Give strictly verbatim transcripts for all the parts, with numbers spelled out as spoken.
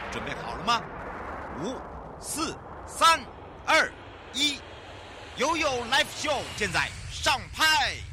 准备好了吗？五、四、三、二、一，悠悠 Live Show 现在上拍。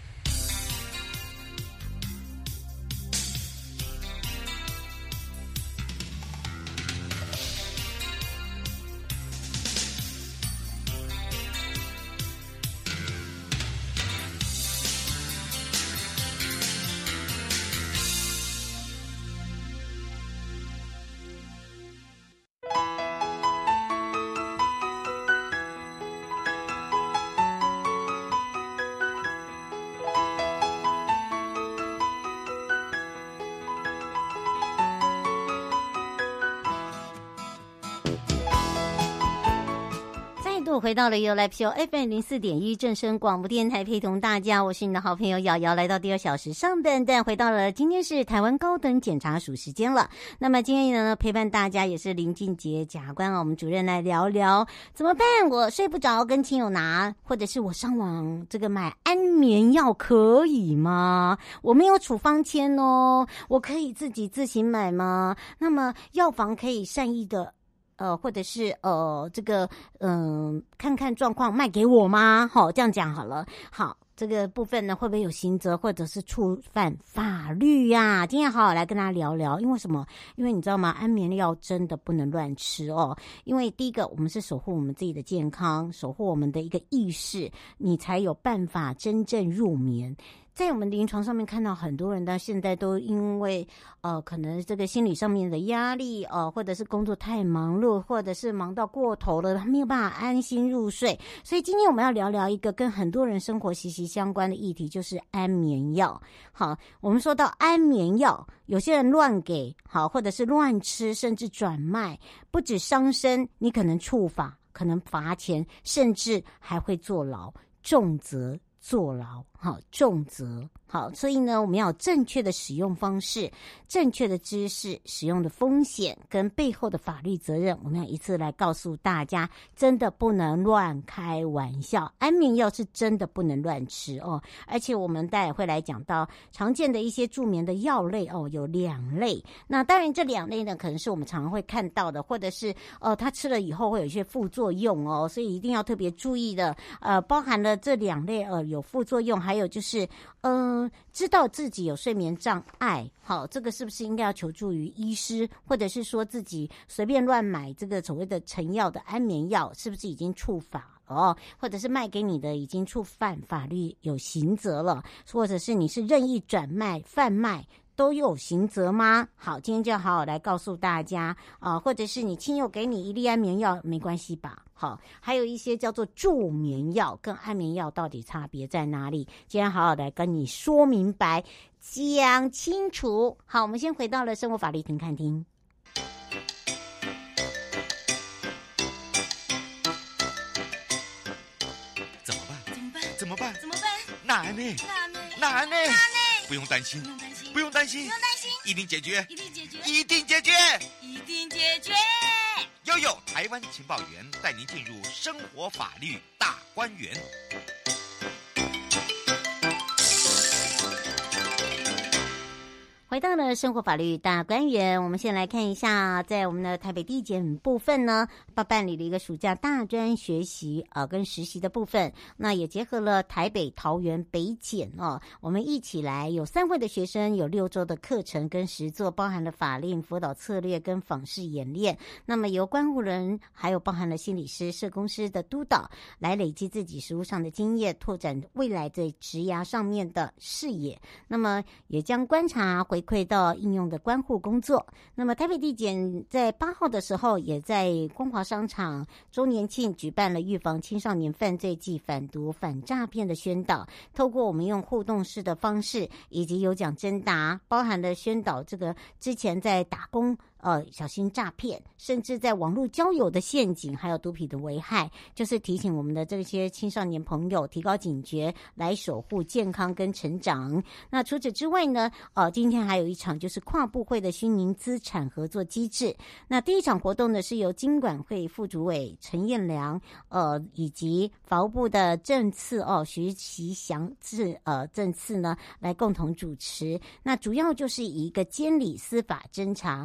回到了 You Live Show F M 零四点一正声广播电台，陪同大家，我是你的好朋友瑶瑶，来到第二小时上半段，回到了今天是台湾高等检察署时间了。那么今天呢，陪伴大家也是林俊杰检察官啊，我们主任来聊聊怎么办？我睡不着，跟亲友拿，或者是我上网这个买安眠药可以吗？我没有处方签哦，我可以自己自行买吗？那么药房可以善意的。呃，或者是呃，这个嗯、呃，看看状况卖给我吗？好，这样讲好了。好，这个部分呢，会不会有刑责，或者是触犯法律呀、啊？今天好好来跟大家聊聊，因为什么？因为你知道吗？安眠药真的不能乱吃哦。因为第一个，我们是守护我们自己的健康，守护我们的一个意识，你才有办法真正入眠。在我们临床上面看到很多人到现在都因为呃可能这个心理上面的压力呃或者是工作太忙碌，或者是忙到过头了，他没有办法安心入睡。所以今天我们要聊聊一个跟很多人生活息息相关的议题，就是安眠药。好，我们说到安眠药，有些人乱给，好，或者是乱吃，甚至转卖，不止伤身，你可能触法，可能罚钱，甚至还会坐牢，重则坐牢，好，重责，好，所以呢，我们要有正确的使用方式、正确的知识、使用的风险跟背后的法律责任，我们要一次来告诉大家，真的不能乱开玩笑，安眠药是真的不能乱吃哦。而且我们待会会来讲到常见的一些助眠的药类哦，有两类。那当然这两类呢，可能是我们常常会看到的，或者是呃，他吃了以后会有一些副作用哦，所以一定要特别注意的。呃，包含了这两类呃有副作用，还有就是嗯、呃，知道自己有睡眠障碍，好，这个是不是应该要求助于医师，或者是说自己随便乱买这个所谓的成药的安眠药，是不是已经触法哦？或者是卖给你的已经触犯法律有刑责了，或者是你是任意转卖、贩卖。都有刑责吗？好，今天就好好来告诉大家啊、呃，或者是你亲友给你一粒安眠药，没关系吧？好，还有一些叫做助眠药，跟安眠药到底差别在哪里？今天好好来跟你说明白、讲清楚。好，我们先回到了生活法律庭看庭。 怎么办？ 怎么办？ 怎么办？ 怎么办？ 难呢？ 难呢？ 难呢？ 难呢？ 不用担心， 不用担心， 不用担心， 不用担心， 一定解决， 一定解决， 一定解决， 一定解决。 悠悠台湾情报员带您进入生活法律大观园。 回到了生活法律大观园，我们先来看一下，在我们的台北地检部分呢，办办理了一个暑假大专学习呃跟实习的部分，那也结合了台北、桃园、北检哦，我们一起来有三位的学生，有六周的课程跟实作，包含了法令辅导策略跟访视演练。那么由关护人还有包含了心理师、社工师的督导，来累积自己实务上的经验，拓展未来在职涯上面的视野。那么也将观察回馈到应用的关护工作。那么台北地检在八号的时候，也在光华商场周年庆举办了预防青少年犯罪暨反毒反诈骗的宣导，透过我们用互动式的方式以及有奖征答，包含了宣导这个之前在打工呃，小心诈骗，甚至在网络交友的陷阱，还有毒品的危害，就是提醒我们的这些青少年朋友提高警觉，来守护健康跟成长。那除此之外呢，呃，今天还有一场就是跨部会的虚拟资产合作机制。那第一场活动呢，是由金管会副主委陈彦良，呃，以及法务部的政次哦徐其祥次呃政次呢，来共同主持。那主要就是以一个监理司法侦查，我们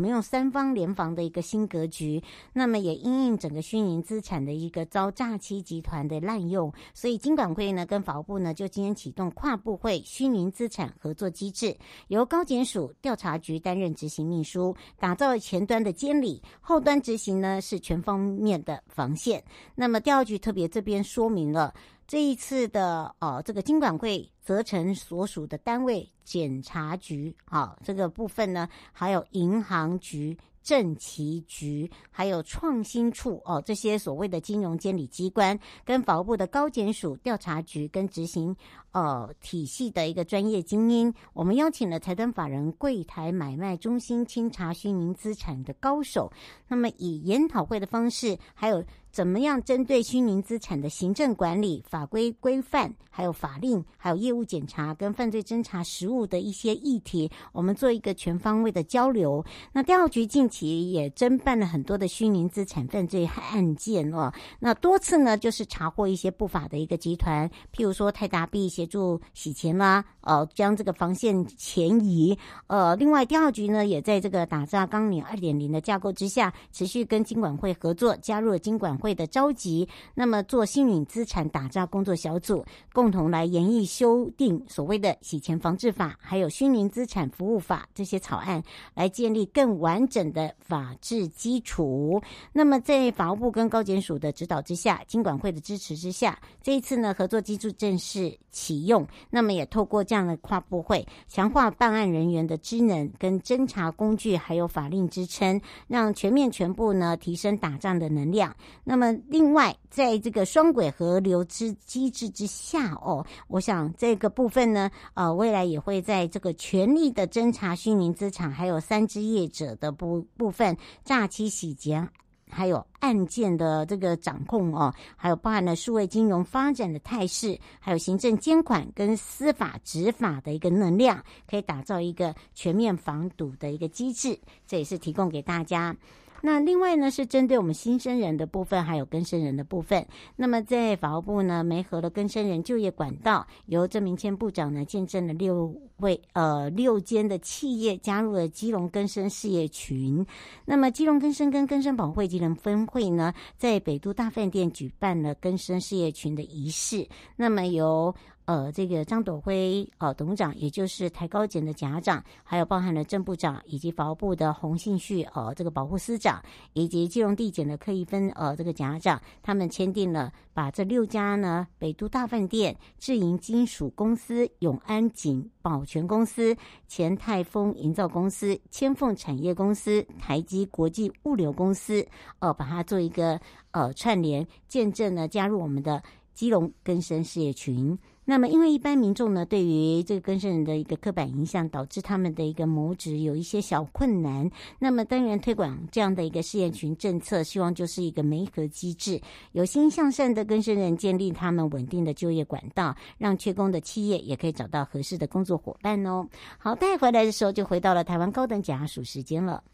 用三方联防的一个新格局，那么也因应整个虚拟资产的一个遭诈欺集团的滥用，所以金管会呢跟法务部呢就今天启动跨部会虚拟资产合作机制，由高检署调查局担任执行秘书，打造前端的监理，后端执行呢是全方面的防线。那么调查局特别这边说明了，这一次的呃这个金管会责成所属的单位检察局啊、哦、这个部分呢，还有银行局、政企局，还有创新处哦，这些所谓的金融监理机关，跟法务部的高检署调查局跟执行呃体系的一个专业精英，我们邀请了财团法人柜台买卖中心清查虚拟资产的高手，那么以研讨会的方式，还有怎么样针对虚拟资产的行政管理、法规规范，还有法令，还有业务检查跟犯罪侦查实务的一些议题，我们做一个全方位的交流。那调查局近期也侦办了很多的虚拟资产犯罪案件哦，那多次呢就是查获一些不法的一个集团，譬如说泰达币协助洗钱啦，呃，将这个防线前移。呃，另外调查局呢也在这个打造纲领 二点零 的架构之下，持续跟金管会合作，加入了金管会的召集，那么做虚拟资产打造工作小组，共同来研议修订所谓的洗钱防治法，还有虚拟资产服务法这些草案，来建立更完整的法治基础。那么在法务部跟高检署的指导之下，金管会的支持之下，这一次呢合作机制正式启用，那么也透过这样的跨部会，强化办案人员的职能跟侦查工具，还有法令支撑，让全面全部呢提升打仗的能量。那么另外在这个双轨合流之机制之下哦，我想这个部分呢呃，未来也会在这个全力的侦查虚拟资产还有三只业者的部部分诈欺洗劫，还有案件的这个掌控哦，还有包含了数位金融发展的态势，还有行政监管跟司法执法的一个能量，可以打造一个全面防堵的一个机制，这也是提供给大家。那另外呢是针对我们新生人的部分，还有更生人的部分。那么在法务部呢媒合了更生人就业管道，由郑明谦部长呢见证了六位呃六间的企业加入了基隆更生事业群。那么基隆更生跟更生保会基隆分会呢，在北都大饭店举办了更生事业群的仪式。那么由呃，这个张斗辉呃董事长，也就是台高检的甲长，还有包含了郑部长以及法务部的洪信旭呃这个保护司长，以及基隆地检的柯一芬呃这个甲长，他们签订了把这六家呢北都大饭店、智银金属公司、永安锦保全公司、前泰丰营造公司、千凤产业公司、台积国际物流公司，呃把它做一个呃串联，见证呢加入我们的基隆更生事业群。那么因为一般民众呢对于这个更生人的一个刻板印象，导致他们的一个谋职有一些小困难，那么当然推广这样的一个事业群政策，希望就是一个媒合机制，有心向善的更生人建立他们稳定的就业管道，让缺工的企业也可以找到合适的工作伙伴哦。好，带回来的时候就回到了台湾高等检察署时间了。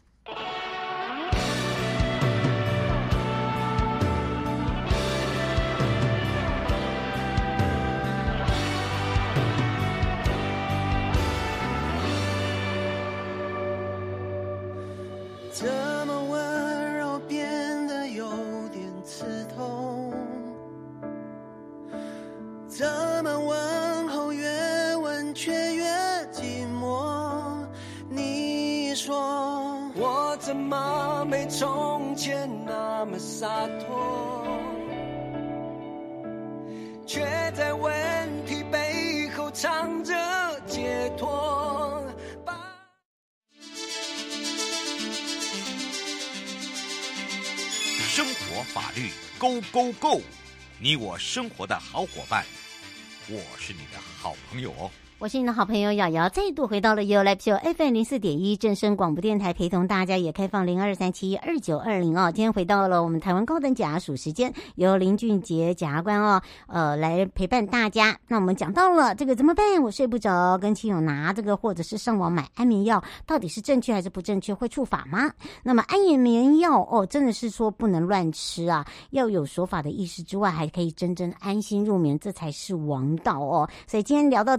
怎么温柔变得有点刺痛，怎么问候越问却越寂寞，你说我怎么没从前那么洒脱，却在问题背后藏着解脱。 生活法律 Go Go Go， 你我生活的好伙伴，我是你的好朋友哦。 我是你的好朋友瑶瑶，再度回到了 You Live Show F M 零四点一正声广播电台，陪同大家，也开放零二三七二九二零哦。今天回到了我们台湾高等检察署时间，由林俊杰检察官哦，呃，来陪伴大家。那我们讲到了这个怎么办？我睡不着，跟亲友拿这个或者是上网买安眠药，到底是正确还是不正确？会触法吗？那么安眠药哦，真的是说不能乱吃啊，要有守法的意识之外，还可以真正安心入眠，这才是王道哦。所以今天聊到这个是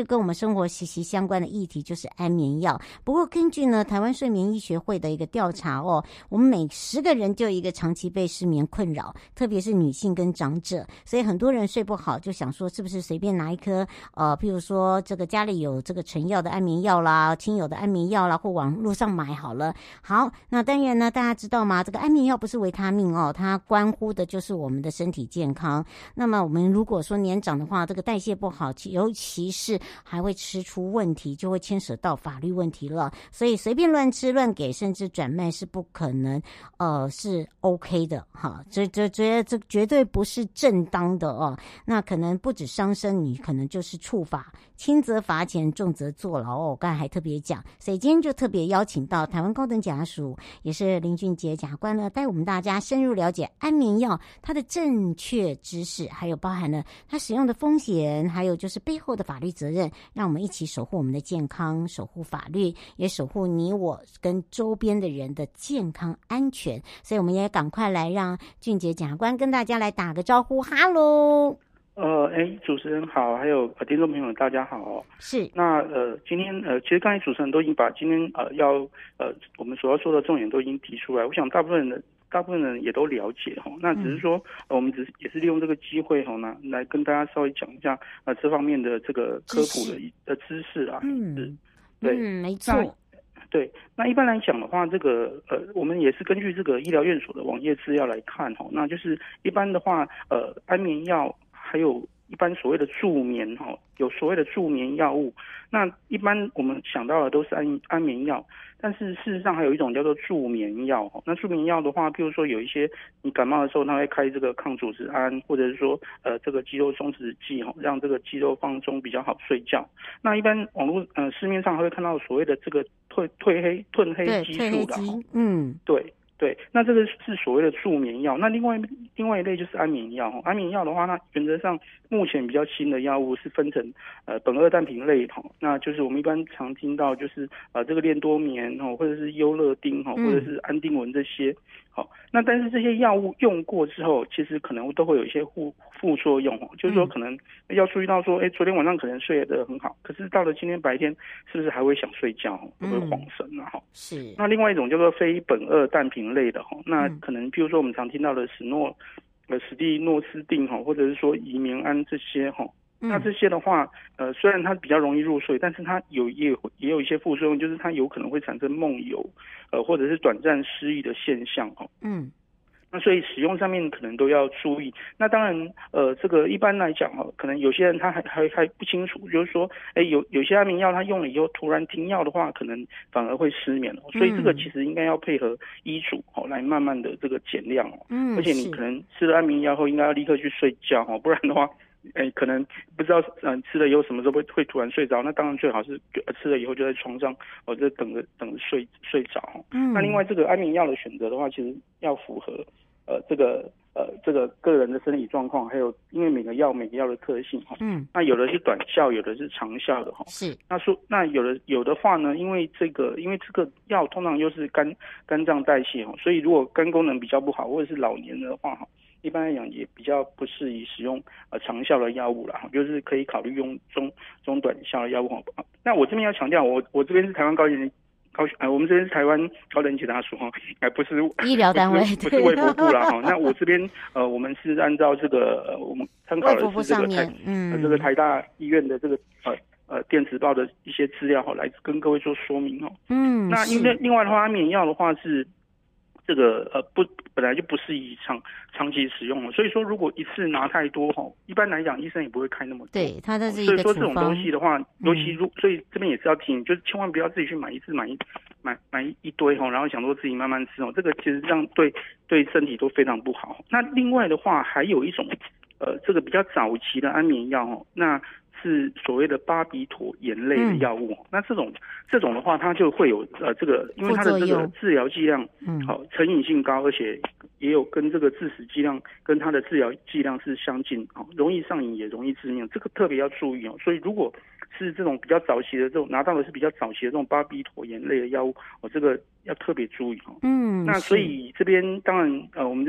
跟我们生活息息相关的议题就是安眠药。不过根据呢台湾睡眠医学会的一个调查哦，我们每十个人就有一个长期被失眠困扰，特别是女性跟长者，所以很多人睡不好就想说是不是随便拿一颗呃，譬如说这个家里有这个成药的安眠药啦，亲友的安眠药啦，或网络上买好了。好，那当然呢大家知道吗，这个安眠药不是维他命哦，它关乎的就是我们的身体健康。那么我们如果说年长的话，这个代谢不好，尤其是还会吃出问题，就会牵扯到法律问题了。所以随便乱吃乱给甚至转卖是不可能呃是 OK 的哈，这这这这绝对不是正当的哦。那可能不止伤身，你可能就是触法，轻则罚钱，重则坐牢哦。我刚才还特别讲，所以今天就特别邀请到台湾高等检察署也是林俊杰检察官呢，带我们大家深入了解安眠药它的正确知识，还有包含了它使用的风险，还有就是背后的法律责任，让我们一起守护我们的健康，守护法律，也守护你我跟周边的人的健康安全。所以我们也赶快来让俊杰检察官跟大家来打个招呼。哈喽。 呃，哎，主持人好，还有呃听众朋友们大家好。 是。 那呃，今天呃，其实刚才主持人都已经把今天呃要呃我们所要说的重点都已经提出来，我想大部分人的大部分人也都了解哈。那只是说、呃、我们只是也是利用这个机会哈，那来跟大家稍微讲一下呃这方面的这个科普的的知识啊。 嗯， 是对， 嗯，没错。 对，那一般来讲的话，这个呃，我们也是根据这个医疗院所的网页资料来看哈，那就是一般的话，呃，安眠药还有一般所谓的助眠哈，有所谓的助眠药物，那一般我们想到的都是安安眠药，但是事实上还有一种叫做助眠药。那助眠药的话，譬如说有一些你感冒的时候，它会开这个抗组织胺，或者是说呃这个肌肉松弛剂哈，让这个肌肉放松比较好睡觉。那一般网络呃市面上还会看到所谓的这个褪褪黑褪黑激素的， 嗯， 对。对，那这个是所谓的助眠药。那另外另外一类就是安眠药。安眠药的话，那原则上目前比较新的药物是分成呃苯二氮平类哈，那就是我们一般常听到就是呃这个链多眠哈，或者是优乐丁哈，或者是安定纹这些。好，那但是这些药物用过之后，其实可能都会有一些副副作用哦，就是说可能要注意到说，哎，昨天晚上可能睡得很好，可是到了今天白天是不是还会想睡觉，会不会晃神啊？哈、嗯， 是。 那另外一种叫做非苯二氮平类的哈，那可能譬如说我们常听到的史诺呃史蒂诺斯定哈，或者是说乙醚胺这些哈。那这些的话，呃，虽然它比较容易入睡，但是它有也有也有一些副作用，就是它有可能会产生梦游，呃，或者是短暂失忆的现象哦。嗯，那所以使用上面可能都要注意。那当然，呃，这个一般来讲哦，可能有些人他还还还不清楚，就是说，哎，有有些安眠药他用了以后突然停药的话，可能反而会失眠哦。所以这个其实应该要配合医嘱哦，来慢慢的这个减量哦。嗯，而且你可能吃了安眠药后，应该要立刻去睡觉哦，不然的话。哎，可能不知道嗯、呃、吃了以后什么时候会会突然睡着，那当然最好是吃了以后就在床上哦，就等着等着睡睡着。嗯，那另外这个安眠药的选择的话，其实要符合呃这个呃这个个人的生理状况，还有因为每个药每个药的特性哈。嗯，那有的是短效，有的是长效的哈。是。那说那有的有的话呢，因为这个因为这个药通常又是肝肝脏代谢哈，所以如果肝功能比较不好，或者是老年的话哈。一般来讲也比较不适宜使用呃长效的药物啦，就是可以考虑用中中短效的药物。那我这边要强调，我我这边是台湾高检高呃，我们这边是台湾高等检察署哈，还不是医疗单位， 不是卫福部啦哈。那我这边呃，我们是按照这个呃，我们参考的是这个台嗯、呃、这个台大医院的这个呃呃电子报的一些资料哈，来跟各位做说明哦。嗯，那因为另外的话，安眠药的话是。这个呃不本来就不适宜长长期使用了，所以说如果一次拿太多哈，一般来讲医生也不会开那么多。 对，它这是一个所以说这种东西的话，尤其如、嗯、所以这边也是要提醒，就是千万不要自己去买一次买一买买一堆哈，然后想说自己慢慢吃哦，这个其实这样对对身体都非常不好。那另外的话还有一种呃这个比较早期的安眠药哦，那。是所谓的巴比妥盐类的药物、嗯，那这种这种的话，它就会有呃这个，因为它的这个治疗剂量，嗯，好、哦、成瘾性高，而且也有跟这个致死剂量跟它的治疗剂量是相近，哦，容易上瘾也容易致命，这个特别要注意哦。所以如果是这种比较早期的这种拿到的是比较早期的这种巴比妥盐类的药物，哦，这个要特别注意哦。嗯，那所以这边当然呃我们这边。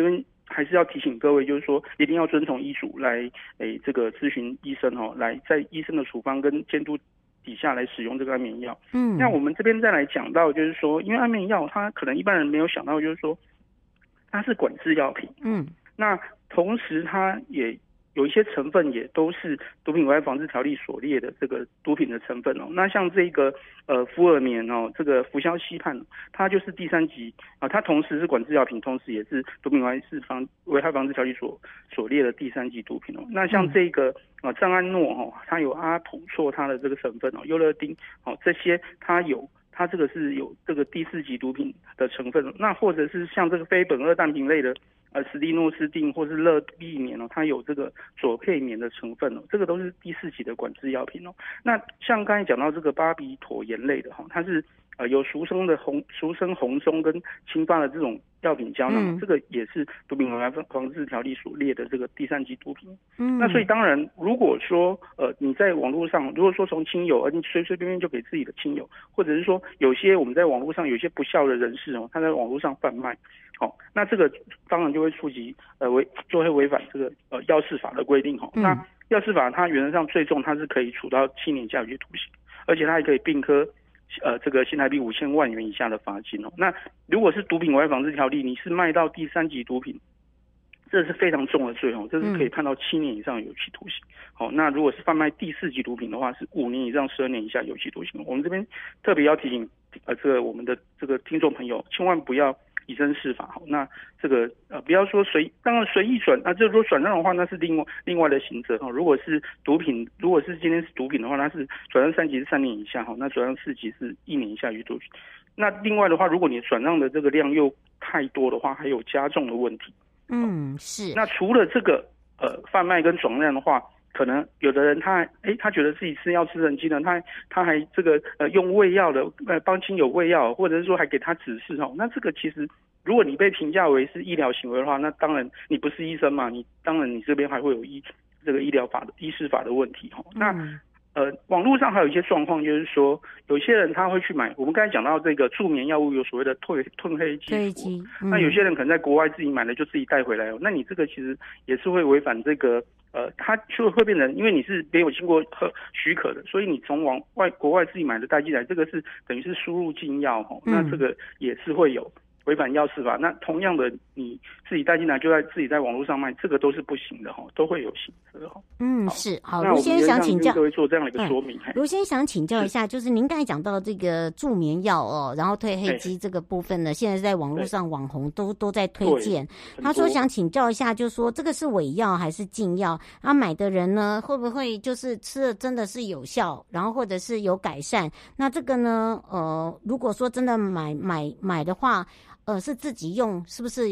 还是要提醒各位，就是说一定要遵从医嘱来，诶，这个咨询医生哦，来在医生的处方跟监督底下来使用这个安眠药。嗯，那我们这边再来讲到，就是说，因为安眠药它可能一般人没有想到，就是说它是管制药品。嗯，那同时它也有一些成分也都是毒品危害防治条例所列的这个毒品的成分哦。那像这个呃福尔眠哦，这个氟硝西泮，它就是第三级啊，它同时是管制药品，同时也是毒品危害防危害防治条例所所列的第三级毒品哦。那像这个啊赞安诺哦，它有阿普唑它的这个成分哦，优乐丁哦这些它有。它这个是有这个第四级毒品的成分，那或者是像这个非苯二氮平类的呃史蒂诺斯定或是乐利眠哦，它有这个左配眠的成分哦，这个都是第四级的管制药品哦。那像刚才讲到这个巴比妥盐类的哈，它是呃有俗称的红俗称红中跟氰化的这种药品胶囊，嗯、这个也是毒品危害防治条例所列的这个第三级毒品。嗯，那所以当然，如果说呃你在网络上，如果说从亲友，而你随随便便就给自己的亲友，或者是说有些我们在网络上有些不孝的人士哦，他在网络上贩卖，哦，那这个当然就会触及呃违就会违反这个呃药事法的规定哦。嗯、那药事法它原则上最重它是可以处到七年以下有期徒刑，而且它还可以并科。呃，这个新台币五千万元以下的罚金哦。那如果是毒品危害防治条例，你是卖到第三级毒品，这是非常重的罪哦，这是可以判到七年以上有期徒刑。好、嗯哦，那如果是贩卖第四级毒品的话，是五年以上十二年以下有期徒刑。我们这边特别要提醒呃，这个我们的这个听众朋友，千万不要以身试法。好，那这个呃，不要说随，当然随意转，那就是说转让的话，那是另外另外的刑责哈。如果是毒品，如果是今天是毒品的话，那是转让三级是三年以下哈，那转让四级是一年以下有期徒刑。那另外的话，如果你转让的这个量又太多的话，还有加重的问题。 嗯，是。 那除了这个呃贩卖跟转让的话，可能有的人他哎他觉得自己吃药吃很机能，他他还这个呃用喂药的呃帮亲友喂药，或者是说还给他指示哦，那这个其实如果你被评价为是医疗行为的话，那当然你不是医生嘛，你当然你这边还会有医这个医疗法的医师法的问题哦。那呃网络上还有一些状况，就是说有些人他会去买，我们刚才讲到这个助眠药物有所谓的褪褪黑激素，嗯、那有些人可能在国外自己买了就自己带回来哦，那你这个其实也是会违反这个。呃，它就会变成，因为你是没有经过许可的，所以你从往外国外自己买的带进来，这个是等于是输入禁药哈、嗯，那这个也是会有违反药事法。那同样的，你自己带进来就在自己在网络上卖，这个都是不行的哈，都会有刑责哈。 嗯，是好。卢先生想请教， 各位做这样的一个说明。 卢、嗯、先生想请教一下，就是您刚才讲到这个助眠药哦，然后褪黑激这个部分呢，现在在网络上网红都都在推荐。他说想请教一下，就是说这个是伪药还是禁药？啊，买的人呢会不会就是吃了真的是有效，然后或者是有改善？那这个呢，呃，如果说真的买买买的话。呃，是自己用是不是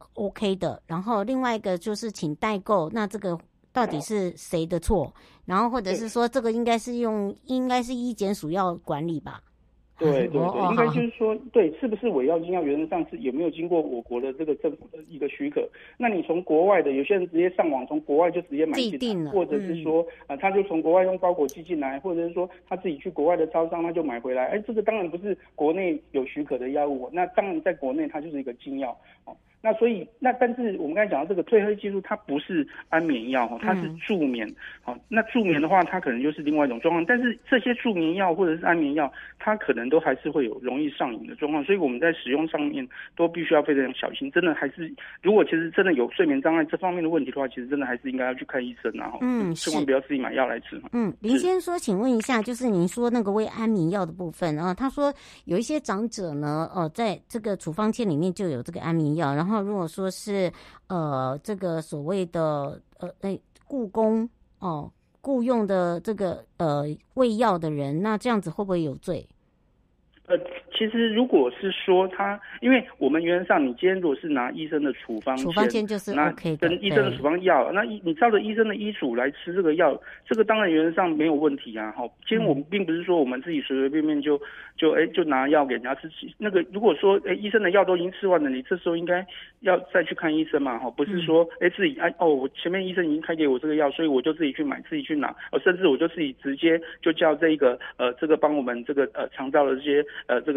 OK 的？然后另外一个就是请代购，那这个到底是谁的错？然后或者是说这个应该是用，应该是医检署要管理吧？ 对对对，哦、应该就是说，对，是不是伪药禁药原则上是有没有经过我国的这个政府的一个许可？那你从国外的，有些人直接上网从国外就直接买进来，或者是说啊、嗯呃，他就从国外用包裹寄进来，或者是说他自己去国外的超商他就买回来，哎，这个当然不是国内有许可的药物，那当然在国内它就是一个禁药哦。那所以，那但是我们刚才讲到这个褪黑激素，它不是安眠药哈，它是助眠。好、嗯，那助眠的话，它可能就是另外一种状况。但是这些助眠药或者是安眠药，它可能都还是会有容易上瘾的状况，所以我们在使用上面都必须要非常小心。真的还是，如果其实真的有睡眠障碍这方面的问题的话，其实真的还是应该要去看医生啊。嗯，千万不要自己买药来吃。 嗯，林先生说，请问一下，就是您说那个喂安眠药的部分啊，他说有一些长者呢，呃，在这个处方签里面就有这个安眠药，然后。如果说是呃这个所谓的呃诶雇工哦雇用的这个呃喂药的人，那这样子会不会有罪？ 呃，其实如果是说他，因为我们原则上，你今天如果是拿医生的处方签， 处方签就是 OK 的，跟医生的处方药，那你照着医生的医嘱来吃这个药，这个当然原则上没有问题啊。哈，今天我们并不是说我们自己随随便便就就哎就拿药给人家吃。那个如果说哎医生的药都已经吃完了，你这时候应该要再去看医生嘛。哈，不是说哎自己哎哦我前面医生已经开给我这个药，所以我就自己去买，自己去拿，哦甚至我就自己直接就叫这个呃这个帮我们这个呃肠道的这些。呃，这个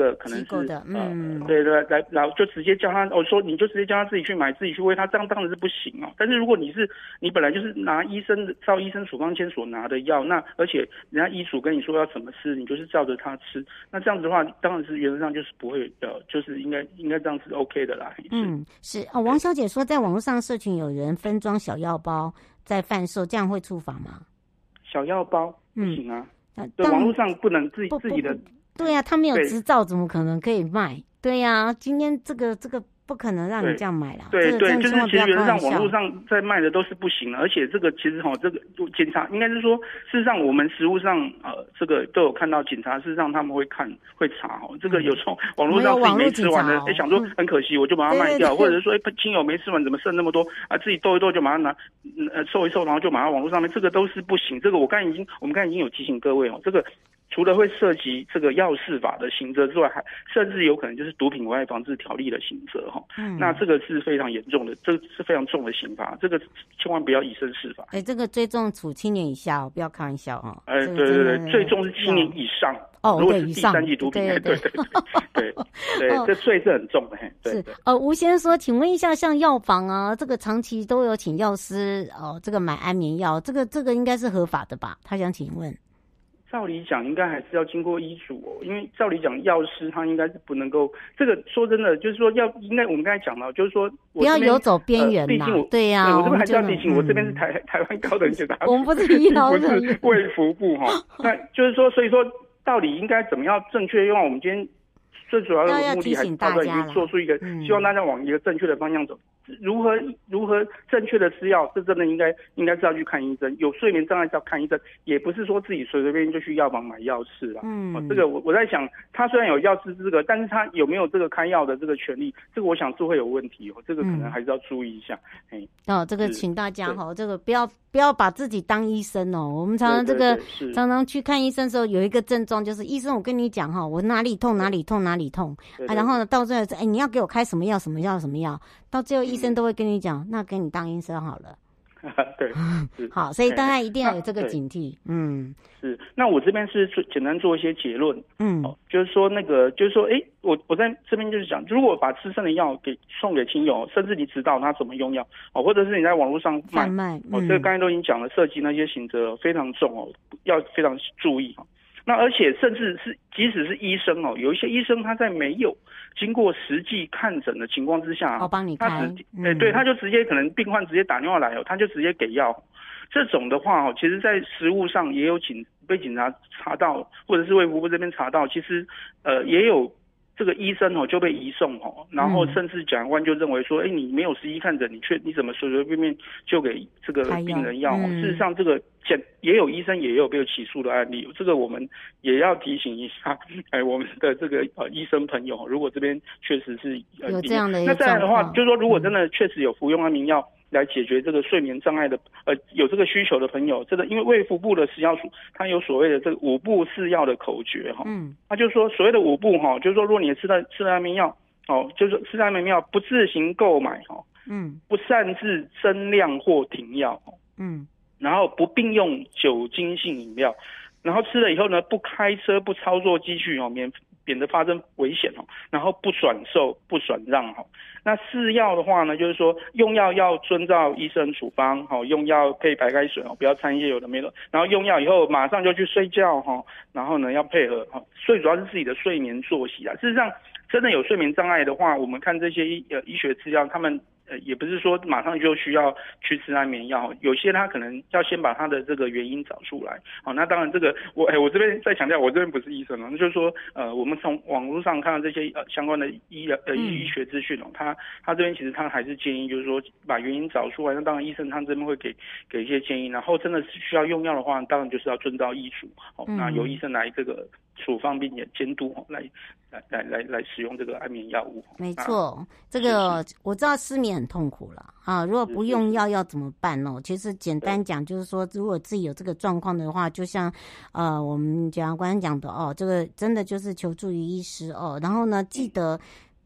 的，可能是嗯、 呃，对对来来就直接叫他，我、哦、说你就直接叫他自己去买，自己去喂他，这样当然是不行哦。但是如果你是你本来就是拿医生的照医生处方签所拿的药，那而且人家医嘱跟你说要怎么吃，你就是照着他吃，那这样子的话，当然是原则上就是不会呃，就是应该应该这样是 OK 的啦。 嗯，是哦。王小姐说，在网络上社群有人分装小药包在贩售，这样会触法吗？ 小药包不行啊， 嗯、 对，网络上不能自己自己的。 对呀、啊，他没有执照，怎么可能可以卖？对呀、啊，今天这个这个不可能让你这样买啦。 对对， 这个、 就是其实原则上网络上在卖的都是不行的，而且这个其实哈，这个警察应该是说，事实上我们实务上呃，这个都有看到警察，事实上他们会看会查哈，这个有时候网络上自己没吃完的，哎、哦、想说很可惜，我就把它卖掉， 对对对， 或者是说哎亲友没吃完怎么剩那么多啊，自己斗一斗就把它拿呃收一收，然后就把它网络上面，这个都是不行。这个我刚才已经我们刚才已经有提醒各位哦，这个。除了会涉及这个药事法的刑责之外，还甚至有可能就是毒品危害防治条例的刑责哈。嗯，那这个是非常严重的，这个是非常重的刑罚，这个千万不要以身试法。 哎，这个最重处七年以下哦，不要开玩笑哦。 哎，对对对，最重是七年以上。 哦， 如果是第三级毒品，对对对对对，这罪是很重的。对是呃，吴先生说，请问一下，像药房啊，这个长期都有请药师哦，这个买安眠药，这个这个应该是合法的吧？他想请问。 照理讲，应该还是要经过医嘱哦，因为照理讲，药师他应该是不能够这个说真的，就是说要应该我们刚才讲到，就是说不要游走边缘啦。 呃、 对呀、啊， 我这边还是要提醒，我这边是台、嗯、台湾高等检察局， 我们不是医疗人员， 不是卫福部哈。那就是说，所以说到底应该怎么样正确用？我们今天最主要的目的还是大家做出一个，嗯、希望大家往一个正确的方向走。如何如何正确的吃药，这真的应该应该是要去看医生。有睡眠障碍是要看医生，也不是说自己随随便便就去药房买药吃啦。嗯、哦，这个我我在想，他虽然有药师资格，但是他有没有这个开药的这个权利？这个我想是会有问题哦。这个可能还是要注意一下。嗯、 哦，这个请大家哈、哦，这个不要不要把自己当医生哦。我们常常这个常常去看医生的时候，有一个症状就是医生，我跟你讲哈、哦，我哪里痛哪里痛哪里痛对对啊，然后呢到最后哎你要给我开什么药什么药什么药，到最后医生都会跟你讲。那给你当医生好了， 对， 好，所以大家一定要有这个警惕，嗯， 是。那我这边是简单做一些结论， 嗯， 哦，就是说那个，就是说，哎，我我在这边就是讲，如果把吃剩的药给送给亲友，甚至你指导他怎么用药，哦，或者是你在网络上卖， 卖嗯、 哦，这个刚才都已经讲了，涉及那些刑责非常重哦，要非常注意哈。那而且甚至是即使是医生哦，有一些医生他在没有经过实际看诊的情况之下， 我帮你开， 他直嗯、欸，对，他就直接可能病患直接打电话来哦，他就直接给药。这种的话哦，其实在实务上也有警被警察查到，或者是卫福部这边查到，其实呃也有这个医生哦就被移送哦，然后甚至检察官就认为说，哎、欸，你没有实际看诊，你却你怎么随随便便就给这个病人药？嗯、事实上，这个检也有医生也有被起诉的案例，这个我们也要提醒一下，哎，我们的这个呃医生朋友，如果这边确实是、呃、 有这样的一个，那再来的话，就是说如果真的嗯、 确实有服用安眠药。来解决这个睡眠障碍的，呃，有这个需求的朋友，这个因为卫福部的食药署，它有所谓的这个五不饲药的口诀哈，嗯，它就是说所谓的五不哈，就是说如果你吃的吃了安眠药，哦，就是吃安眠药不自行购买哈，嗯，不擅自增量或停药，嗯，然后不并用酒精性饮料，然后吃了以后呢，不开车不操作机具哦，免免得发生危险哦，然后不转售不转让哈。那饲药的话呢，就是说用药要遵照医生处方，好，用药配白开水哦，不要掺一些有的没的。然后用药以后马上就去睡觉哈，然后呢要配合哈，最主要是自己的睡眠作息啊。事实上，真的有睡眠障碍的话，我们看这些医呃医学资料，他们。呃，也不是说马上就需要去吃安眠药，有些他可能要先把他的这个原因找出来。好，那当然这个我哎，我这边再强调，我这边不是医生哦，那就是说呃，我们从网络上看到这些呃相关的医呃医学资讯哦，他他这边其实他还是建议就是说把原因找出来。那当然医生他这边会给给一些建议，然后真的是需要用药的话，当然就是要遵照医嘱，好，那由医生来这个处方并且监督来来来来来使用这个安眠药物。 没错，啊、这个我知道失眠很痛苦了啊，如果不用药要怎么办哦？其实简单讲就是说，如果自己有这个状况的话，就像呃我们检察官讲的哦，这个真的就是求助于医师哦，然后呢记得。不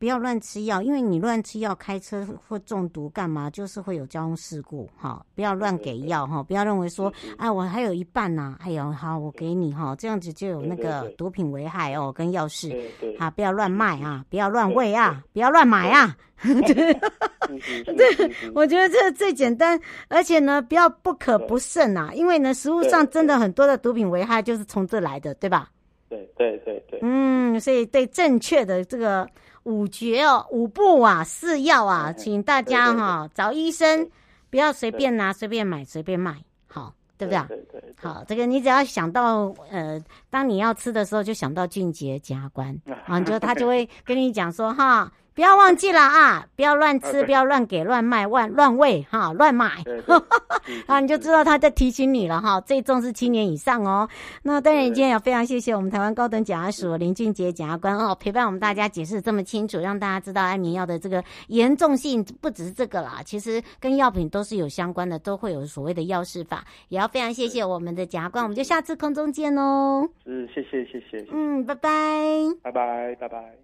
不要乱吃药，因为你乱吃药开车或中毒干嘛，就是会有交通事故哈。不要乱给药哈，不要认为说，哎，我还有一半呐、啊，哎呦，好，我给你哈，这样子就有那个毒品危害哦，跟药事，好，不要乱卖啊，不要乱喂啊，不要乱买啊。对，我觉得这最简单，而且呢，不要不可不慎啊，因为呢，食物上真的很多的毒品危害就是从这来的，对吧？ 对对对对， 嗯，所以对正确的这个五诀哦、五步啊、四要啊，请大家哈、哦、找医生，不要随便拿、随便买、随便卖，好，对不对？ 对对对， 好，这个你只要想到呃，当你要吃的时候，就想到俊杰检察官啊，你就他就会跟你讲说哈。不要忘记了啊！不要乱吃，不要乱给、乱卖、乱乱喂哈，乱买，啊，你就知道他在提醒你了哈。最重是七年以上哦。那当然，今天也非常谢谢我们台湾高等检察署林俊杰检察官哦，陪伴我们大家解释这么清楚，让大家知道安眠药的这个严重性不只是这个啦，其实跟药品都是有相关的，都会有所谓的药事法。也要非常谢谢我们的检察官，我们就下次空中见哦。 是，谢谢谢谢。 嗯，拜拜， 拜拜拜拜。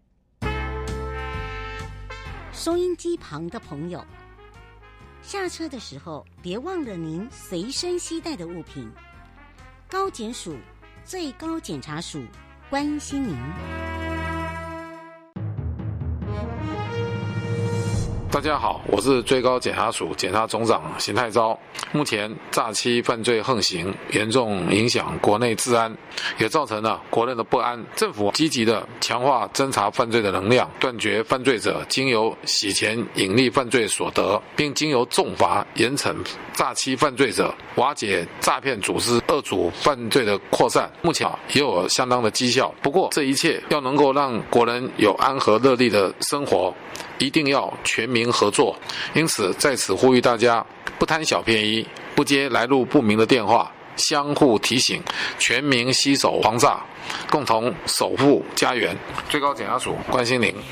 收音机旁的朋友，下车的时候别忘了您随身携带的物品。高检署最高检察署关心您。 大家好，我是最高检察署检察总长邢太昭。目前诈欺犯罪横行，严重影响国内治安，也造成了国内的不安。政府积极的强化侦查犯罪的能量，断绝犯罪者经由洗钱隐匿犯罪所得，并经由重罚严惩诈欺犯罪者，瓦解诈骗组织恶组犯罪的扩散。目前也有相当的绩效。不过这一切要能够让国人有安和乐利的生活，一定要全民合作。因此在此呼吁大家，不贪小便宜，不接来路不明的电话，相互提醒，全民携手防诈，共同守护家园。最高检察署关心您。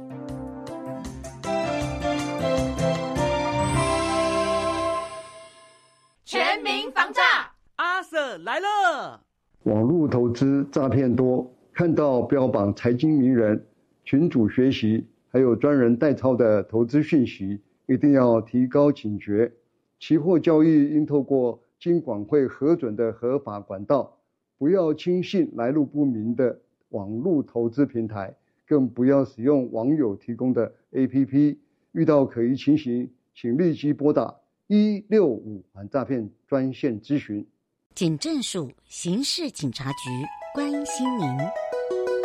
全民防诈，阿 Sir 来了。 网络投资诈骗多，看到标榜财经名人、群组学习还有专人代操的投资讯息，一定要提高警觉。期货交易应透过金管会核准的合法管道，不要轻信来路不明的网络投资平台，更不要使用网友提供的 A P P。遇到可疑情形，请立即拨打一六五反诈骗专线咨询。 警政署刑事警察局关心您。